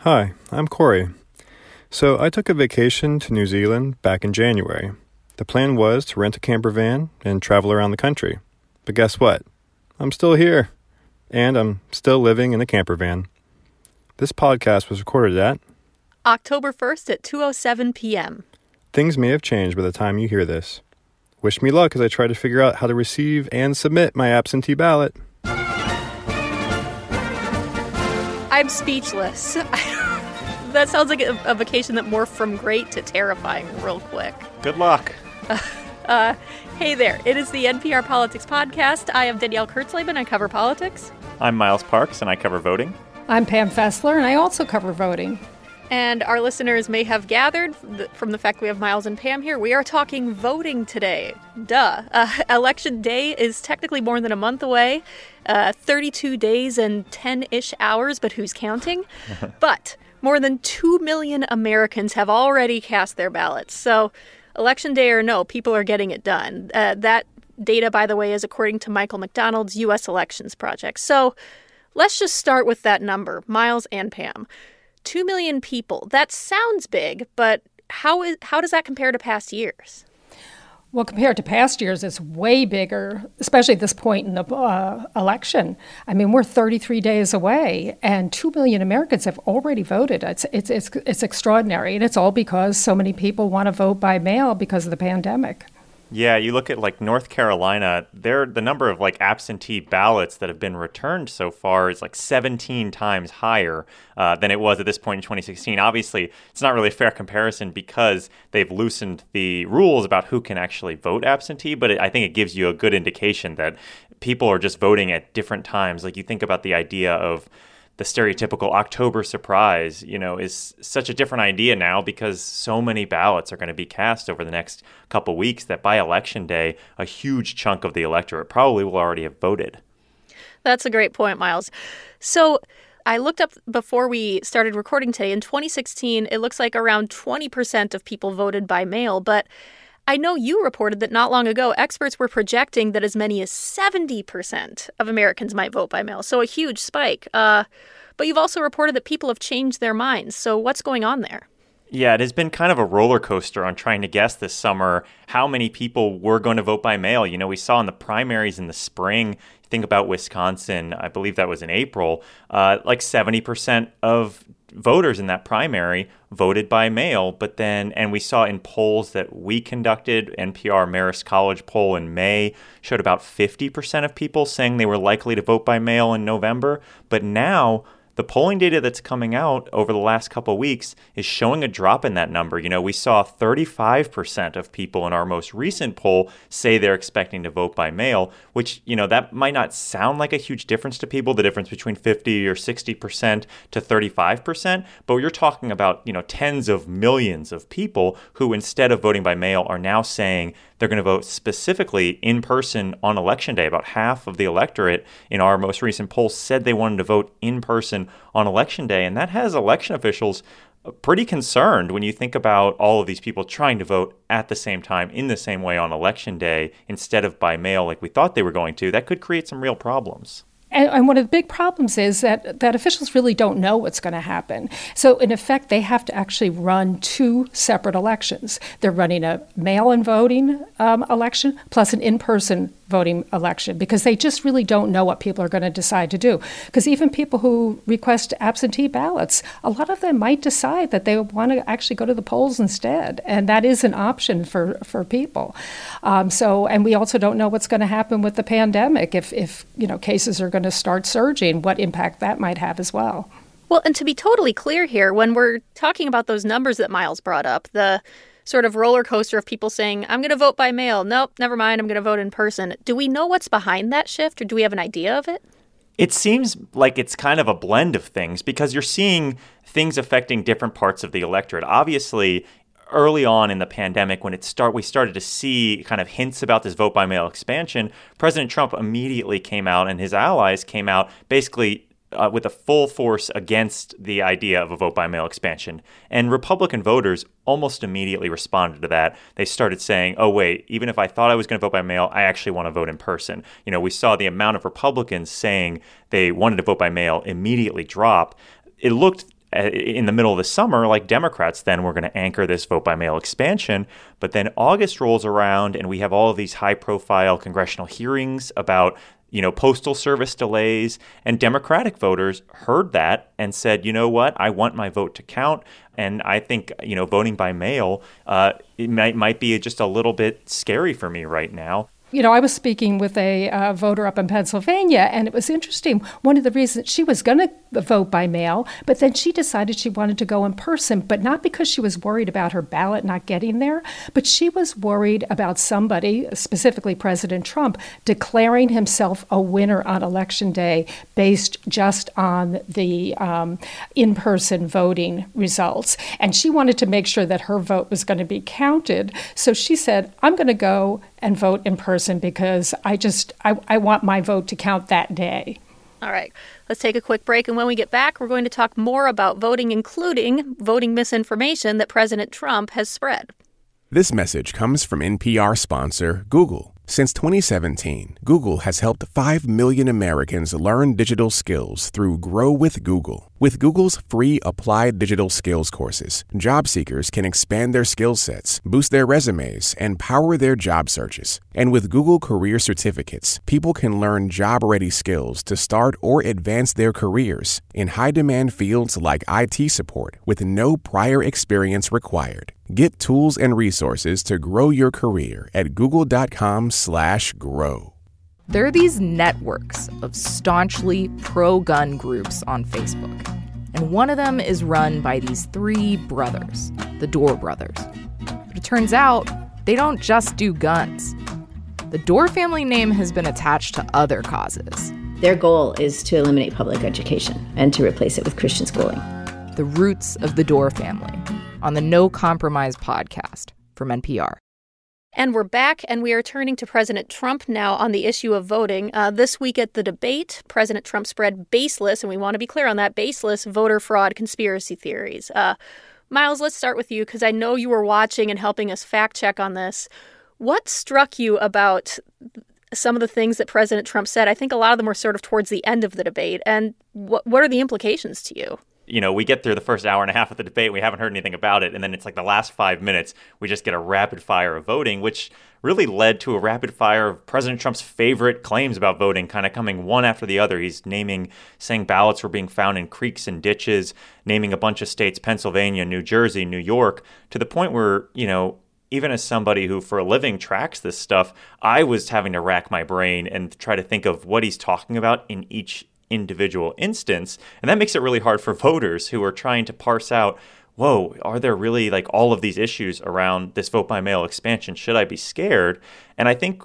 Hi, I'm Corey. So I took a vacation to New Zealand back in January. The plan was to rent a camper van and travel around the country. But guess what? I'm still here. And I'm still living in a camper van. This podcast was recorded at October 1st at 2:07 p.m. Things may have changed by the time you hear this. Wish me luck as I try to figure out how to receive and submit my absentee ballot. I'm speechless. That sounds like a vacation that morphed from great to terrifying real quick. Good luck. Hey there, it is the NPR Politics Podcast. I am Danielle Kurtzleben. I cover politics. I'm Miles Parks, and I cover voting. I'm Pam Fessler, and I also cover voting. And our listeners may have gathered from the fact we have Miles and Pam here, we are talking voting today. Duh. Election day is technically more than a month away. 32 days and 10-ish hours, but who's counting? But more than 2 million Americans have already cast their ballots. So election day or no, people are getting it done. That data, by the way, is according to Michael McDonald's U.S. Elections Project. So let's just start with that number, Miles and Pam. 2 million people. That sounds big, but how does that compare to past years? Well, compared to past years, it's way bigger, especially at this point in the election. I mean, we're 33 days away, and 2 million Americans have already voted. It's extraordinary, and it's all because so many people want to vote by mail because of the pandemic. Yeah, you look at like North Carolina, the number of like absentee ballots that have been returned so far is like 17 times higher than it was at this point in 2016. Obviously, it's not really a fair comparison because they've loosened the rules about who can actually vote absentee, but I think it gives you a good indication that people are just voting at different times. Like you think about the idea of the stereotypical October surprise, is such a different idea now because so many ballots are going to be cast over the next couple weeks that by election day, a huge chunk of the electorate probably will already have voted. That's a great point, Miles. So I looked up before we started recording today. In 2016, it looks like around 20% of people voted by mail, but I know you reported that not long ago, experts were projecting that as many as 70% of Americans might vote by mail. So a huge spike. But you've also reported that people have changed their minds. So what's going on there? Yeah, it has been kind of a roller coaster on trying to guess this summer how many people were going to vote by mail. We saw in the primaries in the spring, think about Wisconsin, I believe that was in April, like 70% of voters in that primary voted by mail, and we saw in polls that we conducted, NPR Marist College poll in May showed about 50% of people saying they were likely to vote by mail in November. But now the polling data that's coming out over the last couple of weeks is showing a drop in that number. We saw 35% of people in our most recent poll say they're expecting to vote by mail, which, that might not sound like a huge difference to people, the difference between 50 or 60% to 35%. But you're talking about, tens of millions of people who, instead of voting by mail, are now saying they're going to vote specifically in person on Election Day. About half of the electorate in our most recent poll said they wanted to vote in person on Election Day. And that has election officials pretty concerned when you think about all of these people trying to vote at the same time in the same way on Election Day instead of by mail like we thought they were going to. That could create some real problems. And one of the big problems is that officials really don't know what's going to happen. So, in effect, they have to actually run two separate elections. They're running a mail-in voting election plus an in-person voting election because they just really don't know what people are going to decide to do. Because even people who request absentee ballots, a lot of them might decide that they want to actually go to the polls instead. And that is an option for people. And we also don't know what's going to happen with the pandemic if cases are going to start surging, what impact that might have as well. Well, and to be totally clear here, when we're talking about those numbers that Miles brought up, the sort of roller coaster of people saying, I'm going to vote by mail. Nope, never mind, I'm going to vote in person. Do we know what's behind that shift, or do we have an idea of it? It seems like it's kind of a blend of things because you're seeing things affecting different parts of the electorate. Obviously, early on in the pandemic, when we started to see kind of hints about this vote by mail expansion, President Trump immediately came out and his allies came out basically with a full force against the idea of a vote by mail expansion. And Republican voters almost immediately responded to that. They started saying, oh, wait, even if I thought I was going to vote by mail, I actually want to vote in person. We saw the amount of Republicans saying they wanted to vote by mail immediately drop. It looked in the middle of the summer, like Democrats then were going to anchor this vote by mail expansion. But then August rolls around and we have all of these high profile congressional hearings about, postal service delays. And Democratic voters heard that and said, you know what, I want my vote to count. And I think, voting by mail, it might be just a little bit scary for me right now. I was speaking with a voter up in Pennsylvania, and it was interesting. One of the reasons she was going to vote by mail, but then she decided she wanted to go in person, but not because she was worried about her ballot not getting there, but she was worried about somebody, specifically President Trump, declaring himself a winner on Election Day based just on the in-person voting results. And she wanted to make sure that her vote was going to be counted. So she said, I'm going to go and vote in person because I want my vote to count that day. All right, let's take a quick break. And when we get back, we're going to talk more about voting, including voting misinformation that President Trump has spread. This message comes from NPR sponsor Google. Since 2017, Google has helped 5 million Americans learn digital skills through Grow with Google. With Google's free applied digital skills courses, job seekers can expand their skill sets, boost their resumes, and power their job searches. And with Google Career Certificates, people can learn job-ready skills to start or advance their careers in high-demand fields like IT support with no prior experience required. Get tools and resources to grow your career at google.com/grow. There are these networks of staunchly pro-gun groups on Facebook. And one of them is run by these 3 brothers, the Dorr brothers. But it turns out they don't just do guns. The Dorr family name has been attached to other causes. Their goal is to eliminate public education and to replace it with Christian schooling. The Roots of the Dorr Family on the No Compromise podcast from NPR. And we're back, and we are turning to President Trump now on the issue of voting. This week at the debate, President Trump spread baseless, and we want to be clear on that, baseless voter fraud conspiracy theories. Miles, let's start with you, because I know you were watching and helping us fact check on this. What struck you about some of the things that President Trump said? I think a lot of them were sort of towards the end of the debate. And what are the implications to you? We get through the first hour and a half of the debate, we haven't heard anything about it, and then it's like the last 5 minutes, we just get a rapid fire of voting, which really led to a rapid fire of President Trump's favorite claims about voting, kind of coming one after the other. He's saying ballots were being found in creeks and ditches, naming a bunch of states, Pennsylvania, New Jersey, New York, to the point where, even as somebody who for a living tracks this stuff, I was having to rack my brain and try to think of what he's talking about in each individual instance. And that makes it really hard for voters who are trying to parse out, whoa, are there really like all of these issues around this vote by mail expansion? Should I be scared? And I think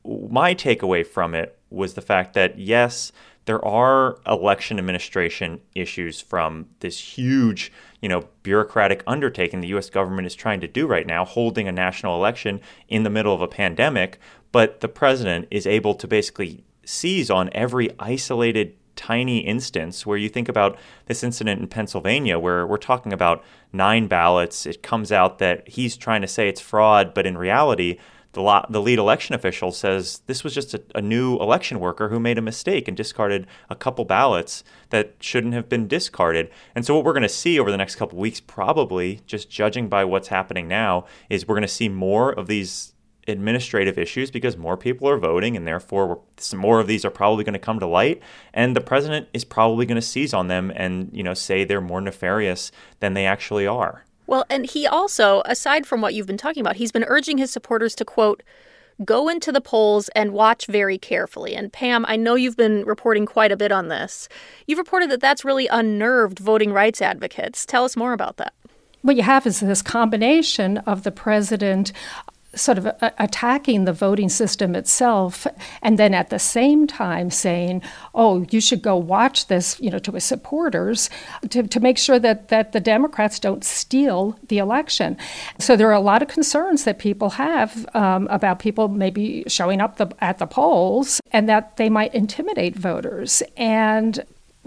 my takeaway from it was the fact that, yes, there are election administration issues from this huge, bureaucratic undertaking the U.S. government is trying to do right now, holding a national election in the middle of a pandemic. But the president is able to basically seize on every isolated tiny instance where you think about this incident in Pennsylvania where we're talking about 9 ballots. It comes out that he's trying to say it's fraud, but in reality, the lead election official says this was just a new election worker who made a mistake and discarded a couple ballots that shouldn't have been discarded. And so what we're going to see over the next couple of weeks, probably just judging by what's happening now, is we're going to see more of these administrative issues because more people are voting, and therefore some more of these are probably going to come to light, and the president is probably going to seize on them and say they're more nefarious than they actually are. Well, and he also, aside from what you've been talking about, he's been urging his supporters to, quote, go into the polls and watch very carefully. And Pam, I know you've been reporting quite a bit on this. You've reported that that's really unnerved voting rights advocates. Tell us more about that. What you have is this combination of the president sort of attacking the voting system itself, and then at the same time saying, oh, you should go watch this, to his supporters to make sure that the Democrats don't steal the election. So there are a lot of concerns that people have about people maybe showing up at the polls and that they might intimidate voters. And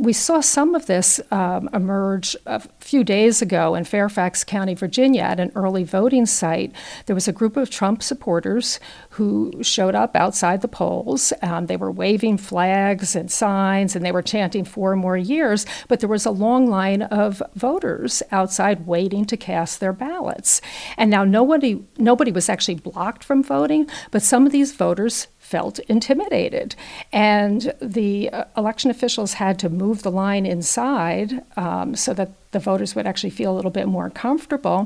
we saw some of this emerge a few days ago in Fairfax County, Virginia, at an early voting site. There was a group of Trump supporters who showed up outside the polls. They were waving flags and signs, and they were chanting 4 more years, but there was a long line of voters outside waiting to cast their ballots. And now nobody was actually blocked from voting, but some of these voters felt intimidated. And the election officials had to move the line inside so that the voters would actually feel a little bit more comfortable.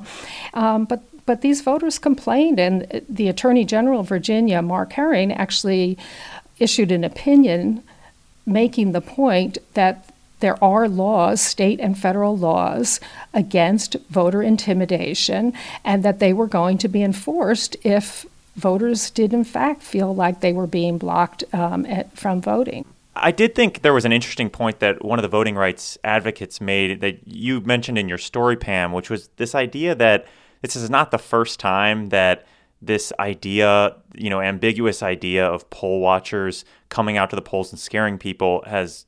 But these voters complained, and the Attorney General of Virginia, Mark Herring, actually issued an opinion making the point that there are laws, state and federal laws, against voter intimidation, and that they were going to be enforced if voters did in fact feel like they were being blocked from voting. I did think there was an interesting point that one of the voting rights advocates made that you mentioned in your story, Pam, which was this idea that this is not the first time that this idea, ambiguous idea of poll watchers coming out to the polls and scaring people has,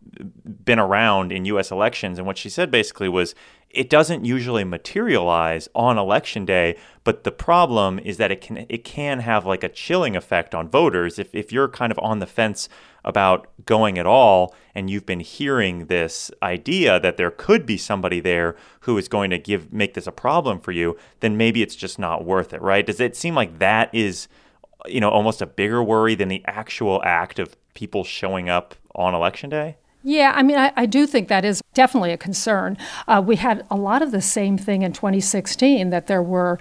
been around in U.S. elections. And what she said basically was, it doesn't usually materialize on election day, but the problem is that it can have like a chilling effect on voters. If you're kind of on the fence about going at all, and you've been hearing this idea that there could be somebody there who is going to make this a problem for you, then maybe it's just not worth it, right? Does it seem like that is, almost a bigger worry than the actual act of people showing up on election day? Yeah, I do think that is definitely a concern. We had a lot of the same thing in 2016, that there were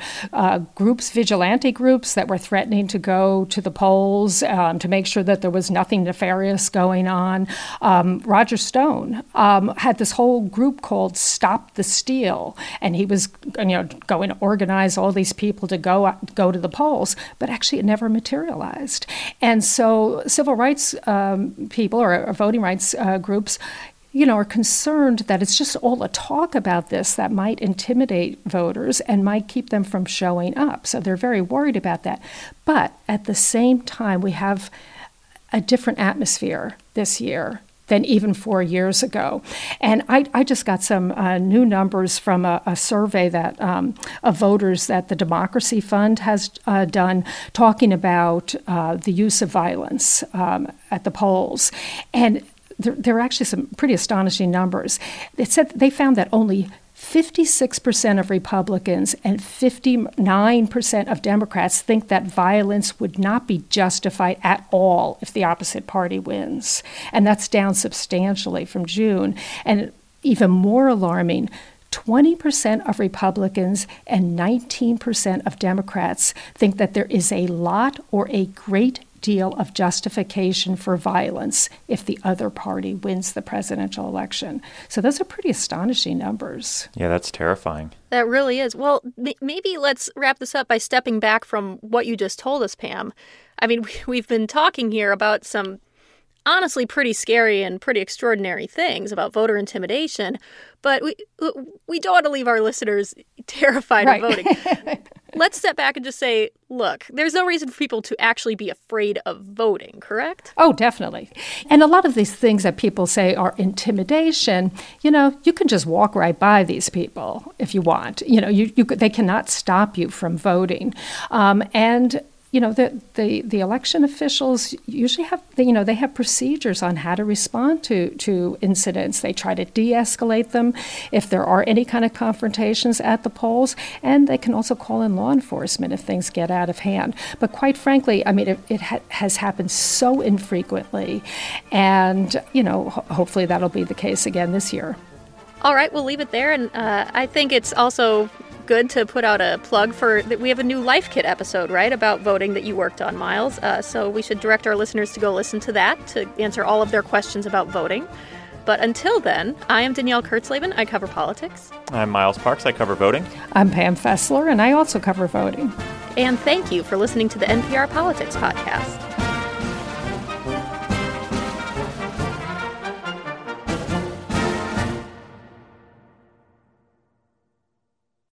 vigilante groups that were threatening to go to the polls to make sure that there was nothing nefarious going on. Roger Stone had this whole group called Stop the Steal, and he was going to organize all these people to go to the polls, but actually it never materialized. And so civil rights people or voting rights groups, are concerned that it's just all the talk about this that might intimidate voters and might keep them from showing up. So they're very worried about that. But at the same time, we have a different atmosphere this year than even 4 years ago. And I just got some new numbers from a survey that of voters that the Democracy Fund has done, talking about the use of violence at the polls. And there are actually some pretty astonishing numbers. It said they found that only 56% of Republicans and 59% of Democrats think that violence would not be justified at all if the opposite party wins. And that's down substantially from June. And even more alarming, 20% of Republicans and 19% of Democrats think that there is a lot or a great deal of justification for violence if the other party wins the presidential election. So those are pretty astonishing numbers. Yeah, that's terrifying. That really is. Well, maybe let's wrap this up by stepping back from what you just told us, Pam. I mean, we've been talking here about some honestly pretty scary and pretty extraordinary things about voter intimidation, but we don't want to leave our listeners terrified of voting. Let's step back and just say, look, there's no reason for people to actually be afraid of voting, correct? Oh, definitely. And a lot of these things that people say are intimidation, you can just walk right by these people if you want. They cannot stop you from voting. And the election officials usually have, they have procedures on how to respond to incidents. They try to de-escalate them if there are any kind of confrontations at the polls, and they can also call in law enforcement if things get out of hand. But quite frankly, it has happened so infrequently, and, hopefully that'll be the case again this year. All right, we'll leave it there, and I think it's also good to put out a plug for that. We have a new Life Kit episode, right, about voting that you worked on, Miles. So we should direct our listeners to go listen to that to answer all of their questions about voting. But until then, I am Danielle Kurtzleben. I cover politics. I'm Miles Parks. I cover voting. I'm Pam Fessler, and I also cover voting. And thank you for listening to the NPR Politics Podcast.